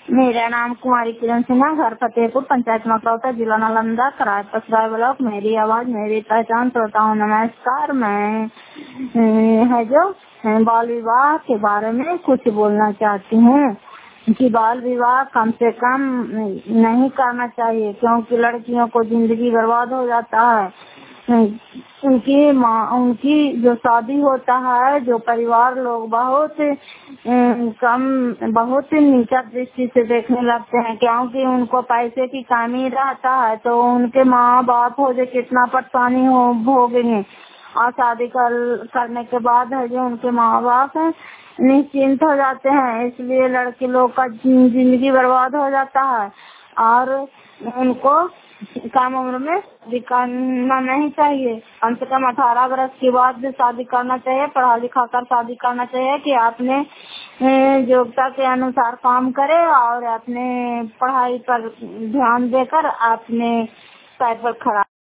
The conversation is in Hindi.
मेरा नाम कुमारी किरण सिन्हा, घर फतेहपुर, पंचायत मकरौता, जिला नालंदा, कराए पसराय ब्लॉक। मेरी आवाज मेरी पहचान। श्रोताओं नमस्कार। मैं है जो बाल विवाह के बारे में कुछ बोलना चाहती हूँ कि बाल विवाह कम से कम नहीं करना चाहिए, क्योंकि लड़कियों को जिंदगी बर्बाद हो जाता है। उनकी जो शादी होता है, जो परिवार लोग बहुत नीचा दृष्टि से देखने लगते हैं, क्योंकि उनको पैसे की कमी रहता है। तो उनके माँ बाप हो जो कितना परेशानी भोगेंगे, और शादी करने के बाद है जो उनके माँ बाप निश्चिंत हो जाते हैं। इसलिए लड़के लोग का जिंदगी बर्बाद हो जाता है, और उनको कम उम्र में शादी करना नहीं चाहिए। कम से कम 18 वर्ष के बाद शादी करना चाहिए। पढ़ा लिखा कर शादी करना चाहिए कि आपने योग्यता के अनुसार काम करे और अपने पढ़ाई पर ध्यान देकर अपने पैर पर खड़ा